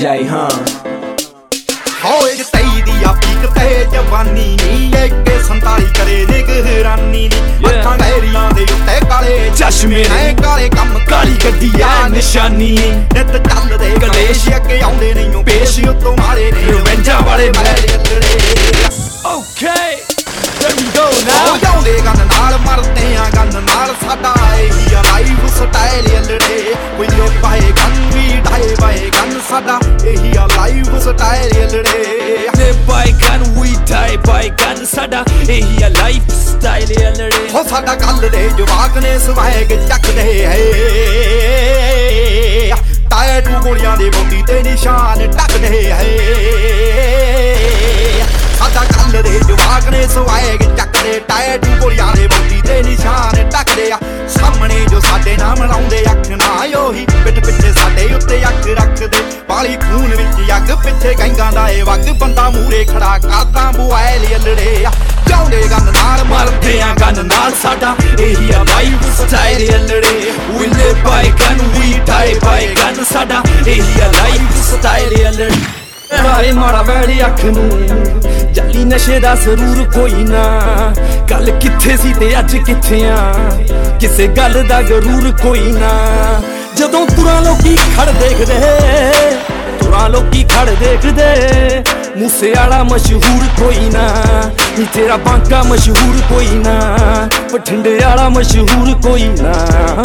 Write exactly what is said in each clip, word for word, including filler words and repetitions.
D J ਹਾਂ ਹੋਏ ਤੇਈ ਦੀ ਆ ਪੀਕ ਤੇ ਜਵਾਨੀ ਨੀ ਏਕੇ ਸੰਤਾਲੀ ਕਰੇ ਨਿਗਰਾਨੀ ਨੀ ਅੱਖਾਂ ਗਹਿਰੀਆਂ ਦੇ ਉੱਤੇ ਕਾਲੇ ਚਸ਼ਮੇ ਨੇ ਕਾਲੇ ਕੰਮ ਕਾਲੀ ਗੱਡੀ ਆ ਨਿਸ਼ਾਨੀ ਨਿੱਤ ਚੱਲਦੇ ਕਲੇਸ਼ ਅੱਗੇ ਆਉਂਦੇ ਨਹੀਂ ਉਹ ਪੇਸ਼ ਉੱਤੋਂ ਮਾਰੇ ਨੇ ਰਵੈਂਜਾਂ ਵਾਲੇ ਮੈਲੇ okay there we go now ਜਾਂਦੇ ਗੰਨ ਨਾਲ ਮਰਦੇ ਆ ਗੰਨ ਨਾਲ ਸਾਡਾ ਇਹੀ ਆ ਲਾਈਫ ਸਟਾਈਲ ਅਲੜੇ ਕੋਈ ਲੋ ਪਾਏ gun we die by gun ਸਾਡਾ ਇਹੀ ਆ ਲਾਈਫ ਸਟਾਈਲ ਅਲੜੇ ਨੇ ਬਾਈ gun we die by gun ਸਾਡਾ ਇਹੀ ਆ ਲਾਈਫ ਸਟਾਈਲ ਅਲੜੇ ਹੋ ਸਾਡਾ ਕੱਲ ਦੇ ਜਵਾਕ ਨੇ ਸਵੈਗ ਚੱਕਦੇ ਹੈ ਟਾਇਟੂ ਗੋਲੀਆਂ ਦੇ ਬੋਡੀ ਤੇ ਨਿਸ਼ਾਨ ਟੱਕਦੇ ਹੈ ਸਾਡਾ ਕੱਲ ਦੇ ਜਵਾਕ ਨੇ ਸਵੈਗ ਚੱਕਦੇ ਟਾਇਟੂ ਗੋਲੀਆਂ ਦੇ ਬੋਡੀ ਤੇ ਨਿਸ਼ਾਨ ਟੱਕਦੇ ਆ ਸਾਹਮਣੇ ਜੋ ਸਾਡੇ ਨਾਮ ਲਾਉਂਦੇ ਅੱਖ ਨਾ ਉਹੀ ਪਿੱਠ ਪਿੱਛੇ ਸਾਡੇ ਉੱਤੇ ਅੱਖ ਰੱਖਦੇ ਬਾਲੀ ਖੂਨ ਵਿੱਚ ਅੱਗ ਪਿੱਛੇ ਗੈਂਗਾਂ ਦਾ ਏ ਵਗ ਬੰਦਾ ਮੂਰੇ ਖੜਾ ਕਰਦਾ ਬੁਆਇਲ ਅਲੜੇ ਚਾਉਂਦੇ ਗੰਨ ਨਾਲ ਮਰਦੇ ਆ ਗਨ ਨਾਲ ਸਾਡਾ ਇਹੀ ਆ ਲਾਈਫ ਸਟਾਈਲ ਅਲੜੇ we live by gun we die by gun ਸਾਡਾ ਇਹੀ ਆ ਲਾਈਫ ਸਟਾਈਲ ਅਲੜੇ ਰਾਏ ਮਾੜਾ ਵੈੜੀ ਅੱਖ ਨੂੰ ਜਾਲੀ ਨਸ਼ੇ ਦਾ ਜ਼ਰੂਰ ਕੋਈ ਨਾ ਗੱਲ ਕਿੱਥੇ ਸੀ ਤੇ ਅੱਜ ਕਿੱਥੇ ਆ ਕਿਸੇ ਗੱਲ ਦਾ ਜ਼ਰੂਰ ਕੋਈ ਨਾ ਜਦੋਂ ਤੁਰਾਂ ਲੋਕੀ ਖੜ ਦੇਖਦੇ ਤੁਰਾਂ ਲੋਕੀ ਖੜ ਦੇਖਦੇ ਮੂਸੇ ਵਾਲਾ ਮਸ਼ਹੂਰ ਕੋਈ ਨਾ ਨੀ ਤੇਰਾ ਬਾਂਕਾ ਮਸ਼ਹੂਰ ਕੋਈ ਨਾ ਬਠਿੰਡੇ ਵਾਲਾ ਮਸ਼ਹੂਰ ਕੋਈ ਨਾ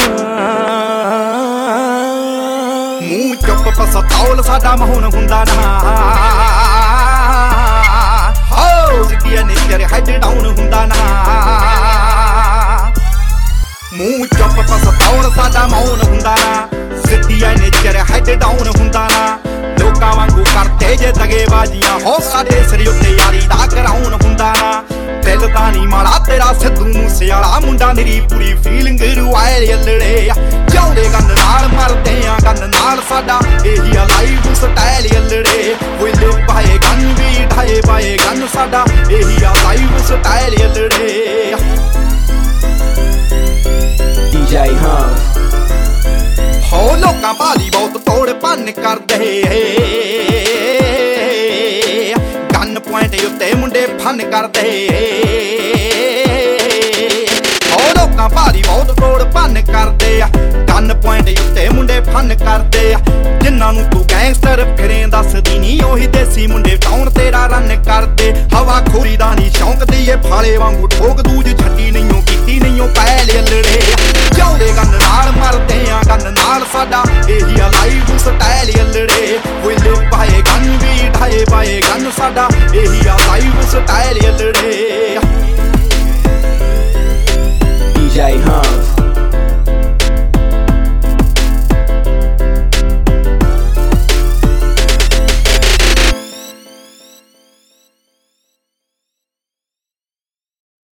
ਮੂੰਹ ਚੁੱਪ ਪਸਤੌਲ ਸਾਡਾ ਮਹੂਨ ਹੁੰਦਾ ਨਾ ਹੋ ਜ਼ਿਕੀਆ ਨੇਚਰ ਹੈਡ ਡਾਊਨ ਹੁੰਦਾ ਨਾ ਮੂੰਹ ਚੁੱਪ ਪਸਤੌਲ ਸਾਡਾ ਮਹੂਨ ਹੁੰਦਾ ਨਾ ਜ਼ਿਕੀਆ ਨੇਚਰ ਹੈਡ ਡਾਊਨ ਹੁੰਦਾ ਨਾ ਲੋਕਾਂ ਵਾਂਗੂ ਕਰਦੇ ਜੇ ਦਗੇਬਾਜ਼ੀਆਂ ਹੋ ਸਾਡੇ ਸਿਰ ਉੱਤੇ ਯਾਰੀ ਦਾ ਕਰਾਉਣ ਹੁੰਦਾ ਨਾ ਦਿਲ ਤਾਂ ਨਹੀਂ ਮਾੜਾ ਤੇਰਾ ਸਿੱਧੂ ਮੂਸੇ ਵਾਲਾ ਮੁੰਡਾ ਮੇਰੀ ਪੂਰੀ ਫੀਲਿੰਗ ਰੁਆਏ ਅਲੜੇ ਚਾਉਂਦੇ ਗੰਨ ਨਾਲ ਮਰਦੇ ਆ ਗੰਨ ਨਾਲ ਸਾਡਾ ਇਹੀ ਆ ਲਾਈਫ ਸਟਾਈਲ ਅਲੜੇ ਕੋਈ ਲੋ ਪਾਏ ਗੰਨ ਵੀ ਢਾਏ ਪਾਏ ਗੰਨ ਸਾਡਾ ਇਹੀ ਆ ਲਾਈਫ ਸਟਾਈਲ ਅਲੜੇ ਡੀ ਜੇ ਹਾਂ ਹੋ ਲੋਕਾਂ ਭਾਲੀ ਬਹੁਤ ਤੋੜ ਭੰਨ ਕਰਦੇ ਗੰਨ ਪੁਆਇੰਟ ਉੱਤੇ ਮੁੰਡੇ ਫਨ ਕਰਦੇ ਹੋ ਲੋਕਾਂ ਭਾਲੀ ਬਹੁਤ ਤੋੜ ਭੰਨ ਕਰਦੇ ਆ ਗੰਨ ਪੁਆਇੰਟ ਉੱਤੇ ਮੁੰਡੇ ਫਨ ਕਰਦੇ ਆ ਜਿਨ੍ਹਾਂ ਨੂੰ ਤੂੰ ਗੈਂਗਸਟਰ ਫਿਰੇ ਦੱਸਦੀ ਨਹੀਂ ਉਹੀ ਦੇਸੀ ਮੁੰਡੇ ਟਾਉਣ ਤੇਰਾ ਰਨ ਕਰਦੇ ਹਵਾ ਖੋਰੀ ਦਾ ਨਹੀਂ ਸ਼ੌਂਕ ਦੀ ਏ ਫਾਲੇ ਵਾਂਗੂ ਠੋਕ ਦੂਜ ਛੱਡੀ ਨਹੀਂਓ ਕੀਤੀ ਨਹੀਂਓ ਪੈਲ ਅਲੜੇ ਚਾਉਂਦੇ ਗੰਨ ਨਾਲ ਮਰਦੇ ਆ ਗੰਨ ਨਾਲ ਸਾਡਾ ਇਹੀ ਆ ਲਾਈਫ ਸਟਾਈਲ ਅਲੜੇ ਕੋਈ ਲੋ ਪਾਏ ਗੰਨ ਵੀ ਢਾਏ ਪਾਏ ਗੰਨ ਸਾਡਾ ਇਹੀ ਆ ਲਾਈਫ ਸਟਾਈਲ ਅਲੜੇ ਡੀ ਜੇ ਹਾਂ